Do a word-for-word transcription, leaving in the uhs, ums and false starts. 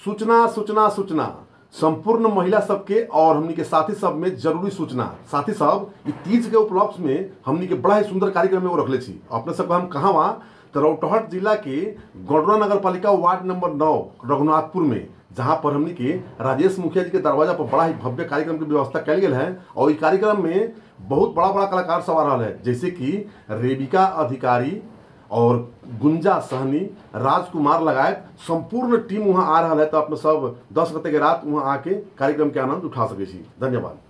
सूचना सूचना सूचना संपूर्ण महिला सबके और हमनी के साथी सब में जरूरी सूचना। साथी सब इ तीज के उपलक्ष्य में हमनी के बड़ा ही सुंदर कार्यक्रम में वो रखले छी। अपने सबको हम कहाँ वहाँ तो रौटहट जिला के गौडरा नगर पालिका वार्ड नंबर नौ रघुनाथपुर में, जहाँ पर हमनी के राजेश मुखिया जी के दरवाजा पर बड़ा ही भव्य कार्यक्रम की व्यवस्था कल गई है। और इस कार्यक्रम में बहुत बड़ा बड़ा कलाकार सब आ रहा है, जैसे कि रेबिका अधिकारी और गुंजा सहनी, राजकुमार लगायत संपूर्ण टीम वहाँ आ रहा है। तो अपने सब दस गते के रात वहाँ आके कार्यक्रम के आनंद उठा सके। धन्यवाद।